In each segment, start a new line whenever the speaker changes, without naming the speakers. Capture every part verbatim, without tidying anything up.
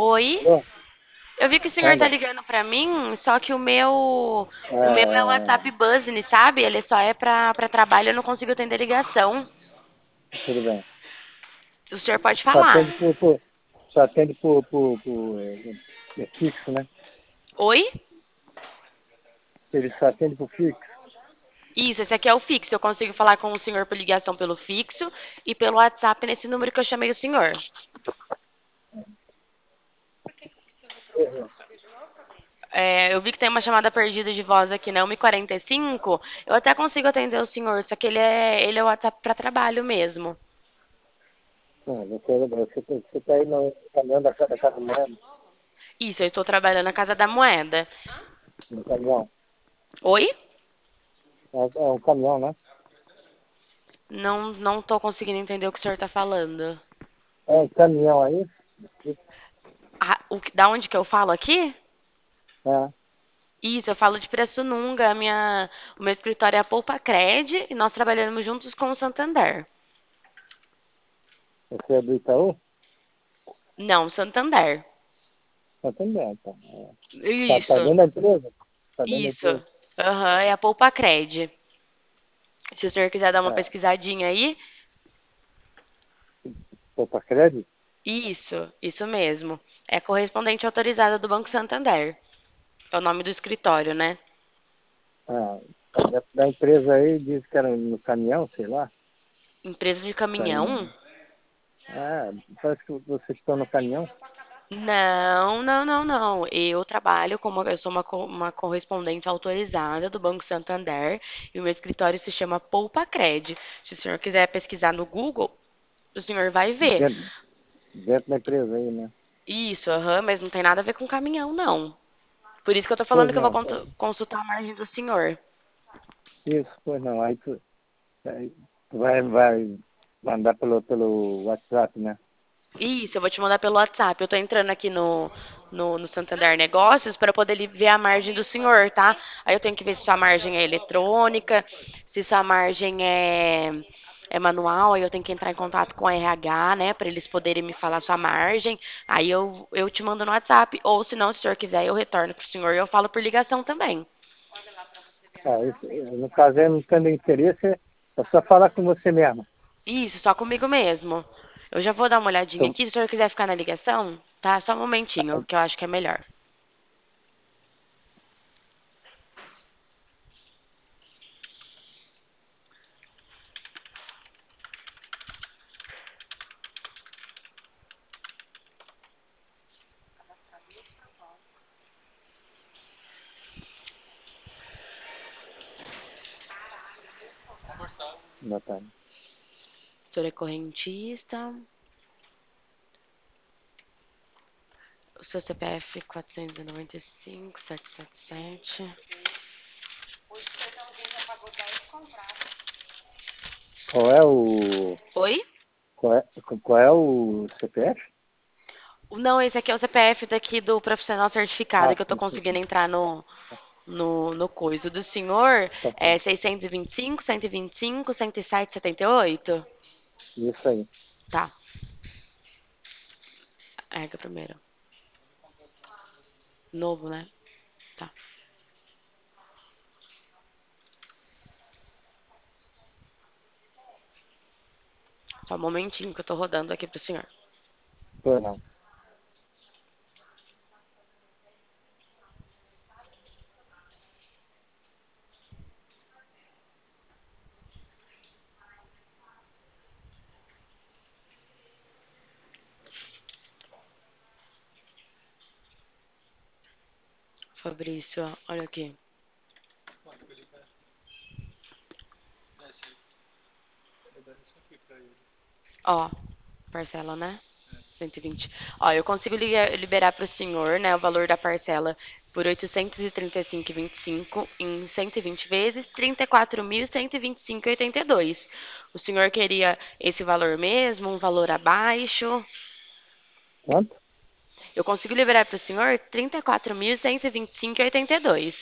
Oi?
Alô?
Eu vi que o senhor tá
Manda.
ligando pra mim, só que o meu, o meu é o WhatsApp
É,
Business, sabe? Ele só é pra, pra trabalho, eu não consigo atender ligação.
tudo bem.
O senhor pode
Só
falar.
atende por, por, só atende por, por, por é, é fixo, né?
Oi?
Ele só atende por fixo.
Isso, esse aqui é o fixo. Eu consigo falar com o senhor por ligação pelo fixo e pelo WhatsApp nesse número que eu chamei o senhor. É, eu vi que tem uma chamada perdida de voz aqui na uma e quarenta e cinco. Eu até consigo atender o senhor, só que ele é, ele é o WhatsApp pra trabalho mesmo.
Não, você, você, você tá aí no caminhão da, da Casa Moeda,
Isso, eu estou trabalhando na Casa da Moeda.
no caminhão.
Oi?
É, é um caminhão, né?
Não, não tô conseguindo entender o que o senhor tá falando.
É um caminhão aí.
Ah, o, que- da onde que eu falo aqui?
É,
Isso, eu falo de Pirassununga. A minha, o meu escritório é a Poupa Cred e nós trabalhamos juntos com o Santander.
você é do Itaú?
Não, Santander.
Tá também, tá. É. Tá, tá
Isso,
dentro da empresa? Tá dentro da
isso.
empresa.
Aham, é a Poupa Cred. Se o senhor quiser dar uma
É.
pesquisadinha aí,
Opa, crédito?
isso, isso mesmo. É correspondente autorizada do Banco Santander. É o nome do escritório, né?
Ah, tá dentro da empresa aí, diz que era no caminhão, sei lá.
Empresa de
Tá aí.
caminhão?
Ah, parece que vocês estão no caminhão.
Não, não, não, não. Eu trabalho como eu sou uma, co- uma correspondente autorizada do Banco Santander e o meu escritório se chama Poupa Cred. Se o senhor quiser pesquisar no Google, o senhor vai ver.
Dentro, dentro da empresa aí, né?
Isso, aham, mas não tem nada a ver com caminhão, não. Por isso que eu tô
Pois
falando que eu vou
não,
contu- consultar a margem do senhor.
isso, pois não. Aí tu, aí tu vai, vai mandar pelo, pelo WhatsApp, né?
Isso, eu vou te mandar pelo WhatsApp. Eu tô entrando aqui no, no, no Santander Negócios para poder li- ver a margem do senhor, tá? Aí eu tenho que ver se sua margem é eletrônica, se sua margem é, é manual, aí eu tenho que entrar em contato com a R H, né, para eles poderem me falar sua margem. Aí eu, eu te mando no WhatsApp, ou se não, se o senhor quiser, eu retorno pro senhor e eu falo por ligação também.
Ah, isso, no caso, aí, não tendo interesse, é só falar com você mesmo.
Isso, só comigo mesmo. Eu já vou dar uma olhadinha
Então,
aqui, se o senhor quiser ficar na ligação, tá? Só um momentinho, que eu acho que é melhor.
boa tarde.
O senhor é correntista. O seu C P F quatrocentos e noventa e cinco, setecentos e setenta e sete.
Qual é o,
Oi?
qual é, qual é o C P F?
Não, esse aqui é o C P F daqui do profissional certificado
Ah,
que eu tô
sim, sim,
conseguindo
sim.
entrar no, no, no coisa do senhor.
Tá
É
certo.
seiscentos e vinte e cinco, cento e vinte e cinco, cento e sete, setenta e oito?
Isso aí.
Tá, é que é o primeiro. Novo, né? Tá. Só um momentinho que eu tô rodando aqui pro senhor.
Pois não.
Fabrício, olha aqui. Ó, parcela, né? cento e vinte. Ó, eu consigo liga- liberar para o senhor, né, o valor da parcela por oitocentos e trinta e cinco e vinte e cinco em cento e vinte vezes, trinta e quatro mil cento e vinte e cinco e oitenta e dois. O senhor queria esse valor mesmo, um valor abaixo?
Quanto?
Eu consigo liberar para o senhor trinta e quatro mil cento e vinte e cinco e oitenta e dois.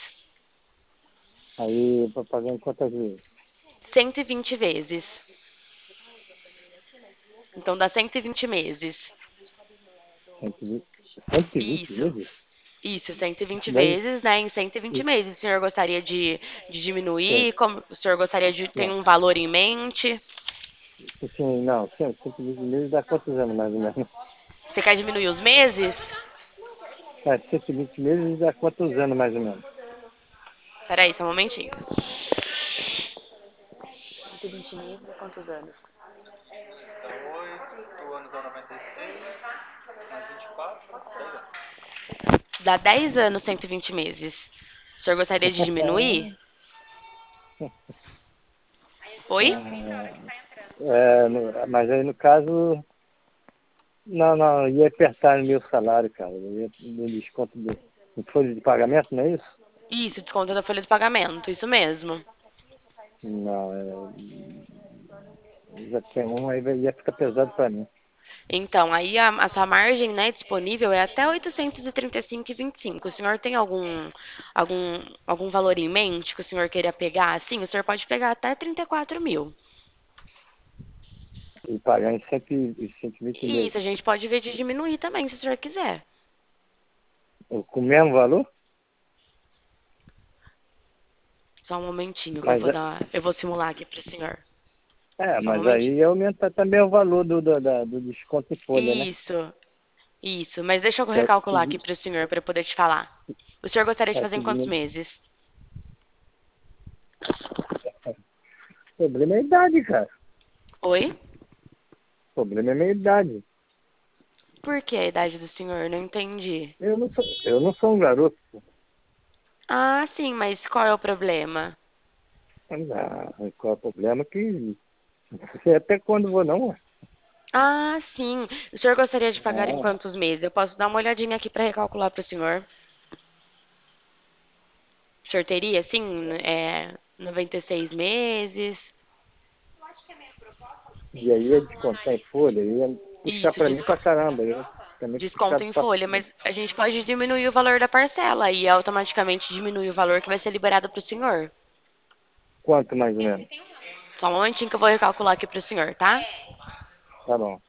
Aí, pra pagar em quantas vezes?
cento e vinte vezes. Então dá cento e vinte meses.
Tem que ver. cento e vinte
Isso.
vezes?
Isso, cento e vinte
Mas,
vezes, né? Em cento e vinte meses. O senhor gostaria de, de
sim,
diminuir? Como, o senhor gostaria de ter
não.
um valor em mente?
Assim, não, cento e vinte meses dá quantos anos mais ou menos?
Você quer diminuir os meses?
É, cento e vinte meses dá quantos anos mais ou menos?
Peraí, só um momentinho. cento e vinte meses, é quantos anos? Dá dez anos, cento e vinte meses. O senhor gostaria de diminuir? Oi?
É, no- mas aí no caso, não, não, ia apertar no meu salário, cara. Ia no desconto do, do folha de pagamento, não é isso?
Isso, desconto da folha de pagamento, isso mesmo.
Não, é, já tem um, aí vai- ia ficar pesado para mim.
Então, aí a, a sua margem, né, disponível é até oitocentos e trinta e cinco e vinte e cinco. O senhor tem algum, algum, algum valor em mente que o senhor queira pegar? Sim, o senhor pode pegar até trinta e quatro mil.
E pagar em cento e cento e vinte
Isso, a
meses.
gente pode ver de diminuir também, se o senhor quiser.
Com o mesmo valor?
Só um momentinho que eu
Mas,
vou dar, eu vou simular aqui para o senhor.
é,
Só um
mas
momentinho.
aí aumenta também o valor do, do, da- do desconto em folha, né?
Isso, isso. Mas deixa eu
Que é,
recalcular aqui para o senhor, para eu poder te falar. O senhor gostaria de
é,
fazer
que
em quantos
diminui.
meses?
O problema é a idade, cara.
Oi?
O problema é a minha idade.
Por que a idade do senhor? Não entendi.
Eu não sou, eu não sou um garoto.
Ah, sim, mas qual é o problema?
Ah, qual é o problema? Que não sei até quando vou, não.
Ah, sim. O senhor gostaria de pagar em
Ah,
quantos meses? Eu posso dar uma olhadinha aqui para recalcular para o senhor. O senhor teria, sim, é, noventa e seis meses?
e aí ia descontar em folha, ia puxar
Isso,
pra
des-
mim pra caramba. Ia também
desconto
puxado
em
pra
folha, mas a gente pode diminuir o valor da parcela e automaticamente diminui o valor que vai ser liberado para o senhor.
quanto mais ou menos?
Só um momentinho que eu vou recalcular aqui para o senhor, tá?
Tá bom.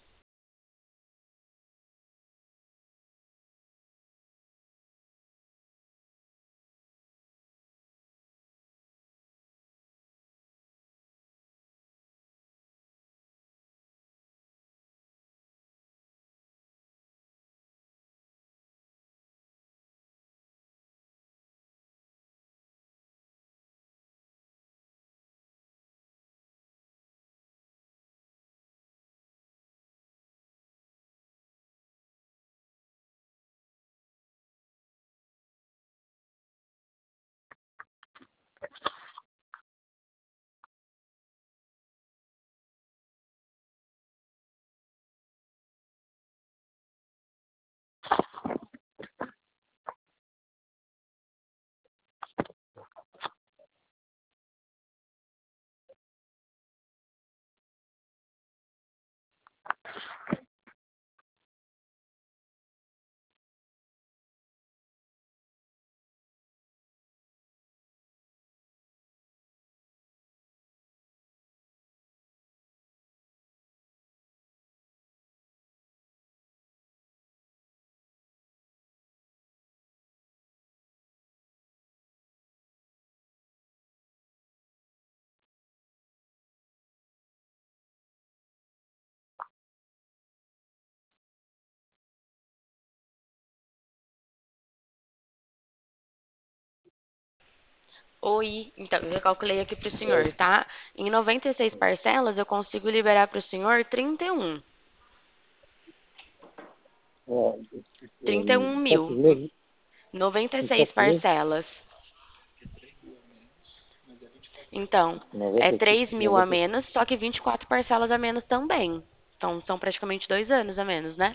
Oi, então, eu calculei aqui para o senhor,
Oi.
tá? Em noventa e seis parcelas, eu consigo liberar para o senhor trinta e um.
É,
trinta e um
em quantos
mil.
meses?
noventa e
Em
seis
quantos meses?
parcelas. Então, é
noventa e cinco,
três mil a
noventa,
menos, só que vinte e quatro parcelas a menos também. Então, são praticamente dois anos a menos, né?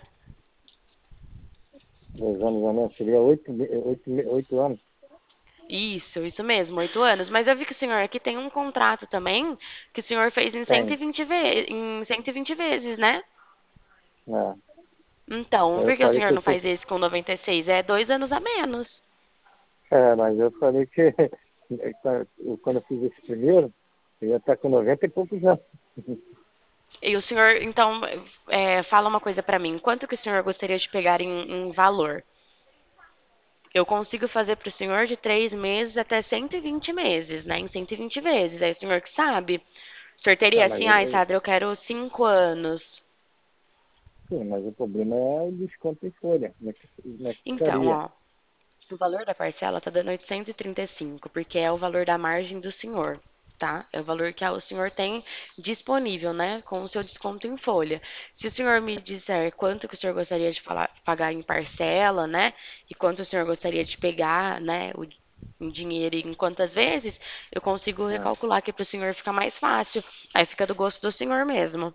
dois anos a menos, seria oito, me- oito, me- oito anos.
Isso, isso mesmo, oito anos. Mas eu vi que o senhor aqui tem um contrato também que o senhor fez em cento e
Tem.
vinte ve em cento e vinte vezes, né?
É.
Então,
Eu
por que o
falei
senhor
que eu
não
sou.
faz esse com noventa e seis? É dois anos a menos.
É, mas eu falei que quando eu fiz esse primeiro, eu ia estar com noventa e poucos anos.
E o senhor, então, é, fala uma coisa pra mim. Quanto que o senhor gostaria de pegar em, em valor? Eu consigo fazer para o senhor de três meses até cento e vinte meses, né? Em cento e vinte vezes. Aí o senhor que sabe. O senhor
Tá,
teria
mas,
assim,
eu,
ai,
eu-
Sadra, eu quero cinco anos.
sim, mas o problema é o desconto em folha. Como é que, como é que
Então,
ficaria?
ó, o valor da parcela tá dando oitocentos e trinta e cinco, porque é o valor da margem do senhor, tá? É o valor que o senhor tem disponível, né? Com o seu desconto em folha. Se o senhor me disser quanto que o senhor gostaria de falar- pagar em parcela, né? E quanto o senhor gostaria de pegar, né? O, em dinheiro e em quantas vezes, eu consigo
Ah,
recalcular aqui para o senhor ficar mais fácil. Aí fica do gosto do senhor mesmo.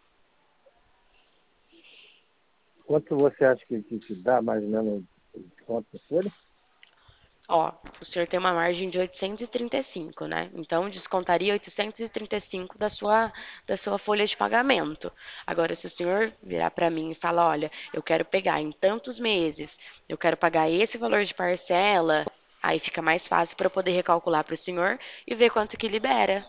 quanto você acha que, que, que dá mais ou menos o desconto em folha?
Ó, o senhor tem uma margem de oitocentos e trinta e cinco, né? Então descontaria oitocentos e trinta e cinco da sua da sua folha de pagamento. Agora, se o senhor virar para mim e falar, olha, eu quero pegar em tantos meses, eu quero pagar esse valor de parcela, aí fica mais fácil para eu poder recalcular para o senhor e ver quanto que libera.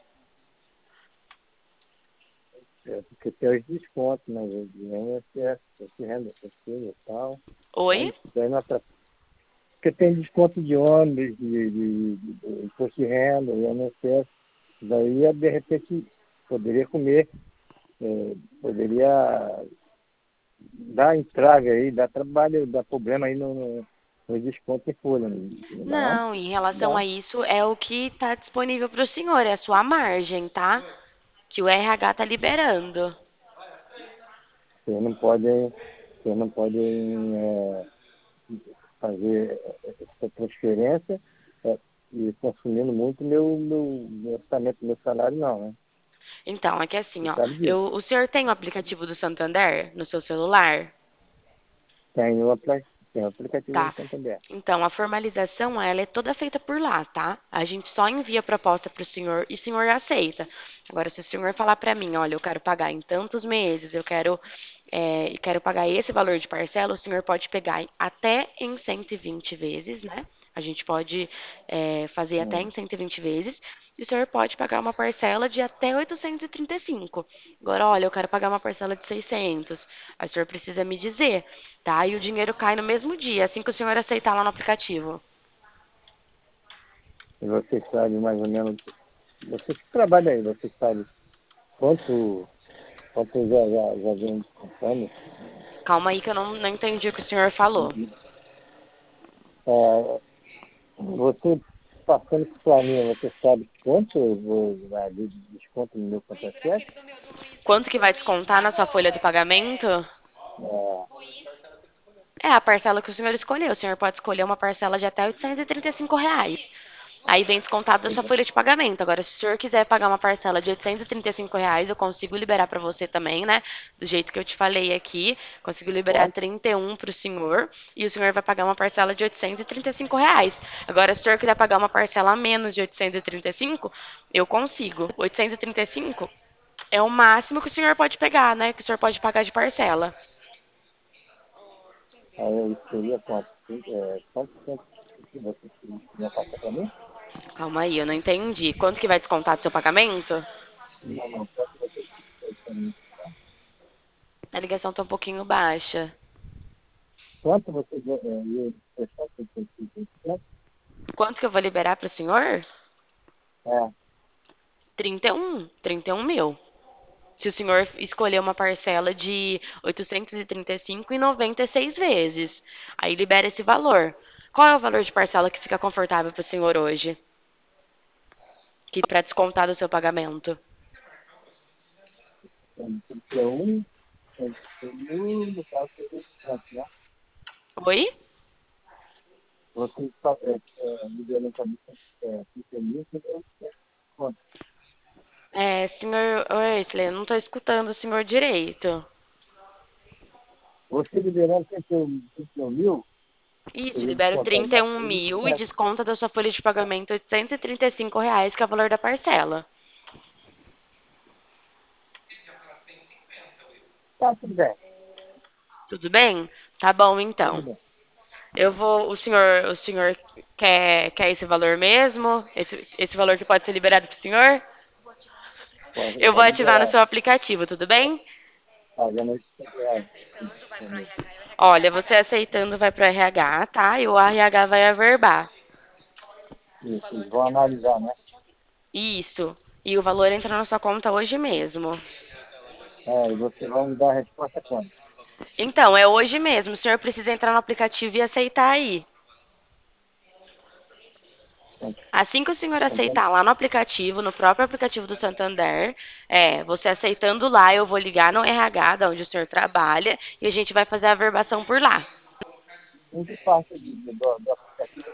É, porque tem os descontos, né? De I N S S, de renda efetiva e tal.
Oi?
Aí, daí não atra- porque tem desconto de ônibus, de, de, de, de imposto de renda, I N S S. Daí, de repente, poderia comer, eh, poderia dar entrada aí, dar trabalho, dar problema aí no, no, no desconto em folha. Não dá não?
Não, em relação
Dá.
a isso é o que está disponível para o senhor, é a sua margem, tá? Que o R H tá liberando.
Vocês não podem, vocês não podem eh, fazer essa transferência é, e consumindo muito meu, meu, meu orçamento, meu salário, não, né?
Então, é que assim,
Você
ó,
sabe disso.
eu, o senhor tem o aplicativo do Santander no seu celular?
Tem o, apli- tem o aplicativo
Tá.
do Santander.
Então, a formalização, ela é toda feita por lá, tá? A gente só envia a proposta para o senhor e o senhor aceita. Agora, se o senhor falar para mim, olha, eu quero pagar em tantos meses, eu quero, é, e quero pagar esse valor de parcela, o senhor pode pegar até em cento e vinte vezes, né? A gente pode é, fazer até
Hum.
em cento e vinte vezes. E o senhor pode pagar uma parcela de até oitocentos e trinta e cinco. Agora, olha, eu quero pagar uma parcela de seiscentos. Aí o senhor precisa me dizer, tá? E o dinheiro cai no mesmo dia, assim que o senhor aceitar lá no aplicativo.
E vocês sabem mais ou menos, vocês que trabalham aí, vocês sabem quanto, quanto já, já, já vem descontando.
Calma aí que eu não, não entendi o que o senhor falou.
É, você passando esse planinho, você sabe quanto eu vou dar de desconto no meu contra-cheque?
Quanto que vai descontar na sua folha do pagamento?
É,
É a parcela que o senhor escolheu. O senhor pode escolher uma parcela de até oitocentos e trinta e cinco reais. Aí vem descontado da sua folha de pagamento. Agora, se o senhor quiser pagar uma parcela de oitocentos e trinta e cinco reais, eu consigo liberar para você também, né? Do jeito que eu te falei aqui. Consigo liberar
quanto?
trinta e um para o senhor. E o senhor vai pagar uma parcela de oitocentos e trinta e cinco reais. Agora, se o senhor quiser pagar uma parcela a menos de oitocentos e trinta e cinco, eu consigo. oitocentos e trinta e cinco é o máximo que o senhor pode pegar, né? Que o senhor pode pagar de parcela.
Aí seria quanto? É, quanto tempo que você ia passar para mim?
Calma aí, eu não entendi. Quanto que vai descontar do seu pagamento?
Não, não, quanto você para mim?
A ligação tá um pouquinho baixa.
Quanto você é, ia prestar para o
Quanto que eu vou liberar para o senhor?
É,
trinta e um, trinta e um mil. Se o senhor escolher uma parcela de oitocentos e trinta e cinco e noventa e seis vezes, aí libera esse valor. Qual é o valor de parcela que fica confortável para o senhor hoje? Que para descontar do seu pagamento?
tem trinta e um, tem mil, no caso, seria quanto, né?
Oi?
Você está é, é, liberando para mim é, trinta mil, seria quanto?
É, senhor Wesley, eu não estou escutando o senhor direito.
Você liberando trinta e um mil,
Isso,
seria
libera
descontar
trinta e
mais
um
seis,
mil e
né?
desconta da sua folha de pagamento oitocentos e trinta e cinco reais, que é o valor da parcela.
Tá, tudo bem,
Tudo bem? Tá bom,
tudo
então.
bem.
Eu vou. O senhor, o senhor quer, quer esse valor mesmo? Esse, esse valor que pode ser liberado para o senhor?
Pode,
Eu vou
pode
ativar no
liberar.
seu aplicativo, tudo bem?
Pagando oitocentos reais. por mês.
Olha, você aceitando vai pro R H, tá? E o R H vai averbar.
Isso, eles vão analisar, né?
Isso. E o valor entra na sua conta hoje mesmo.
É, e você vai me dar a resposta quando?
Então, é hoje mesmo. O senhor precisa entrar no aplicativo e aceitar aí.
Então,
Assim que o senhor
então,
aceitar lá no aplicativo, no próprio aplicativo do Santander, é, você aceitando lá, eu vou ligar no R H, da onde o senhor trabalha, e a gente vai fazer a averbação por lá.
em que parte de- de- do, do aplicativo?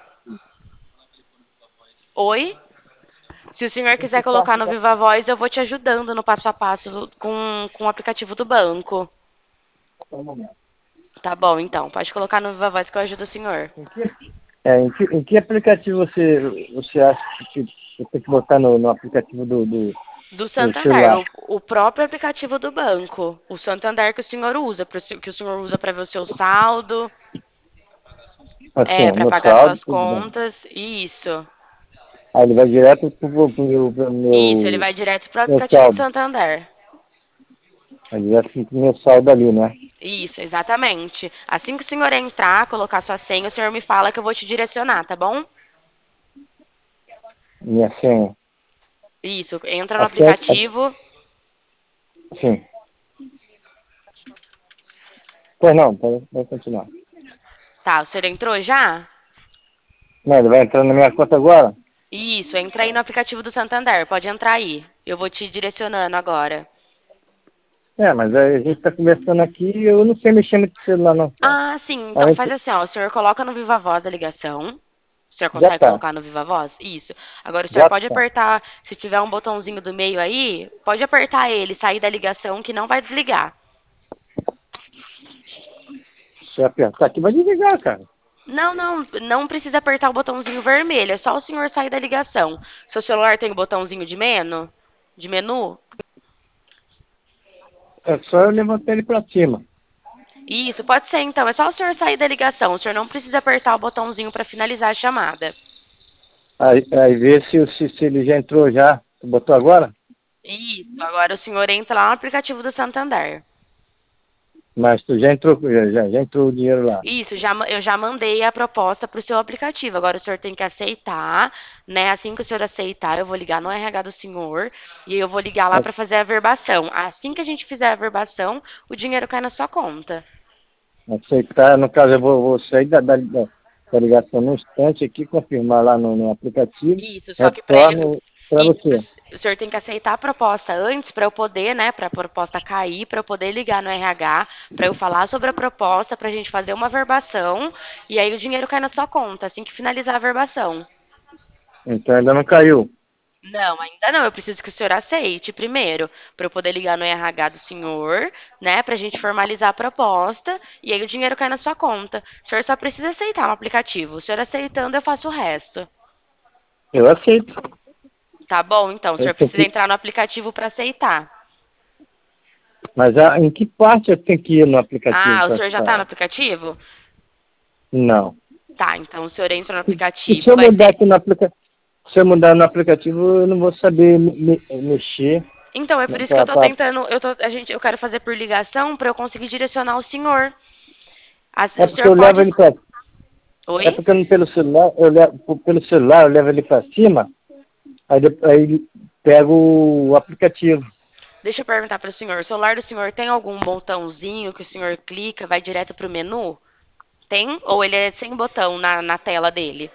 Oi? Se o senhor
Em que
quiser colocar
parte
no
da...
Viva Voz, eu vou te ajudando no passo a passo com, com o aplicativo do banco.
Só um momento.
Tá bom, então. Pode colocar no Viva Voz que eu ajudo o senhor.
Em que, é, em que, em que aplicativo você, você acha que você tem que botar no, no aplicativo do, do,
Do
do
Santander,
celular?
o, o próprio aplicativo do banco. O Santander que o senhor usa, pro se- que o senhor usa para ver o seu saldo,
Assim,
é,
o
para
meu
pagar
saldo,
suas
tudo bem.
contas. Isso.
Aí ele vai direto pro, pro, pro meu, pro
Isso, ele
meu,
vai direto pro
meu
aplicativo do
saldo.
Santander.
Vai direto pro meu saldo ali, né?
Isso, exatamente. Assim que o senhor entrar, colocar sua senha, o senhor me fala que eu vou te direcionar, tá bom?
Minha senha.
Isso, entra no
A senha,
aplicativo.
a- sim. Pois não, pode, pode continuar.
Tá, o senhor entrou já?
Não, ele vai entrar na minha conta agora?
Isso, entra aí no aplicativo do Santander. Pode entrar aí. Eu vou te direcionando agora.
É, mas aí a gente está conversando aqui e eu não sei mexer no celular não, cara.
Ah, sim.
A
Então faz
gente
assim, ó. O senhor coloca no Viva Voz a ligação. O senhor
já
consegue
tá,
colocar no Viva Voz? Isso. Agora o senhor
já
pode
tá.
apertar, se tiver um botãozinho do meio aí, pode apertar ele, sair da ligação que não vai desligar.
Se eu apertar aqui vai desligar, cara.
Não, não, não precisa apertar o botãozinho vermelho, é só o senhor sair da ligação. Seu celular tem o botãozinho de menu? De menu?
É só eu levantar ele para cima.
Isso, pode ser então. É só o senhor sair da ligação. O senhor não precisa apertar o botãozinho para finalizar a chamada.
Aí, aí vê se, se, se ele já entrou já. Tu botou agora?
Isso, agora o senhor entra lá no aplicativo do Santander.
Mas tu já entrou, já, já, já entrou o dinheiro lá.
Isso, já, ma- eu já mandei a proposta para o seu aplicativo. Agora o senhor tem que aceitar, né? Assim que o senhor aceitar, eu vou ligar no R H do senhor e eu vou ligar lá
Mas
para fazer a verbação. Assim que a gente fizer a verbação, o dinheiro cai na sua conta.
aceitar, no caso eu vou, vou sair da, da, da da ligação no instante aqui, confirmar lá no, no aplicativo,
Isso, só que para
retorno para você.
o senhor tem que aceitar a proposta antes para eu poder, né, para a proposta cair, para eu poder ligar no R H, para eu falar sobre a proposta, para a gente fazer uma verbação e aí o dinheiro cai na sua conta assim que finalizar a verbação.
Então ainda não caiu.
Não, ainda não. Eu preciso que o senhor aceite primeiro, para eu poder ligar no R H do senhor, né, para a gente formalizar a proposta e aí o dinheiro cai na sua conta. O senhor só precisa aceitar no aplicativo. O senhor aceitando, eu faço o resto.
Eu aceito.
Tá bom? Então, o
Eu
senhor
tenho
precisa
que,
entrar no aplicativo para aceitar.
mas a, em que parte eu tenho que ir no aplicativo
Ah, o senhor já tá no
para...
aplicativo?
Não.
Tá, então o senhor entra no
E, e se
aplicativo,
eu
vai
mudar
ter.
aqui no aplicativo, se eu mudar no aplicativo, eu não vou saber me- me- mexer.
Então, é por
Né,
isso que eu
pra,
tô
pra...
tentando, eu tô, a gente, eu quero fazer por ligação para eu conseguir direcionar o senhor. As-
É
o
porque
senhor
eu levo
pode.
ele para... É
Oi?
porque eu, pelo celular, eu levo, pelo celular eu levo ele para cima, aí, de- aí pego o aplicativo.
Deixa eu perguntar para o senhor. O celular do senhor tem algum botãozinho que o senhor clica, vai direto pro menu? Tem? Ou ele é sem botão na, na tela dele?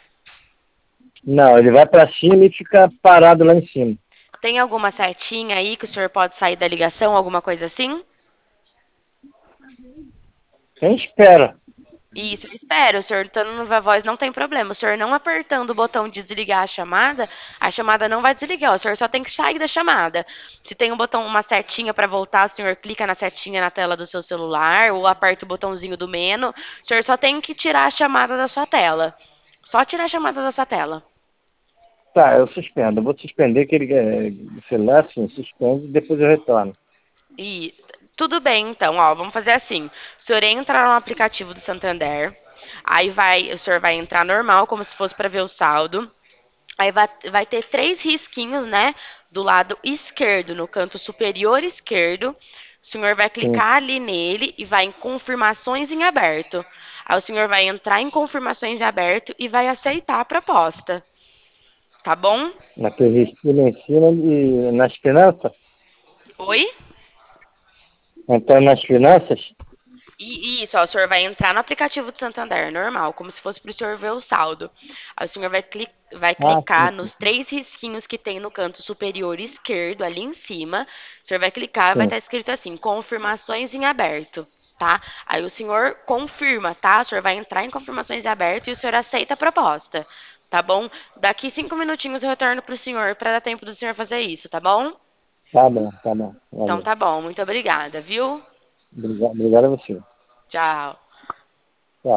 Não, ele vai para cima e fica parado lá em cima.
Tem alguma setinha aí que o senhor pode sair da ligação, alguma coisa assim?
Quem espera?
Isso, eu espero. O senhor estando no Viva Voz não tem problema. O senhor não apertando o botão de desligar a chamada, a chamada não vai desligar. O senhor só tem que sair da chamada. Se tem um botão, uma setinha para voltar, o senhor clica na setinha na tela do seu celular ou aperta o botãozinho do menu. O senhor só tem que tirar a chamada da sua tela. Só tirar a chamada da sua tela.
Tá, eu suspendo. Eu vou suspender que ele é, sei lá, assim, suspende e depois eu retorno.
E tudo bem, então, ó, vamos fazer assim. O senhor entra no aplicativo do Santander, aí vai, o senhor vai entrar normal, como se fosse para ver o saldo. Aí vai, vai ter três risquinhos, né? do lado esquerdo, no canto superior esquerdo. O senhor vai
sim.
clicar ali nele e vai em confirmações em aberto. Aí o senhor vai entrar em confirmações em aberto e vai aceitar a proposta. Tá bom?
Naquele estilo em cima e nas finanças?
Oi?
Entrar nas finanças?
E isso, ó, o senhor vai entrar no aplicativo do Santander, normal, como se fosse para o senhor ver o saldo. Aí o senhor vai, cli vai
Ah, sim,
clicar
sim,
nos
sim.
três risquinhos que tem no canto superior esquerdo, ali em cima. O senhor vai clicar, vai
Sim.
estar escrito assim, confirmações em aberto, tá? Aí o senhor confirma, tá? O senhor vai entrar em confirmações em aberto e o senhor aceita a proposta, tá bom? Daqui cinco minutinhos eu retorno pro senhor para dar tempo do senhor fazer isso, tá bom?
Tá bom, tá bom.
Então
Valeu.
tá bom, muito obrigada, viu?
Obrigado, obrigado a você.
Tchau.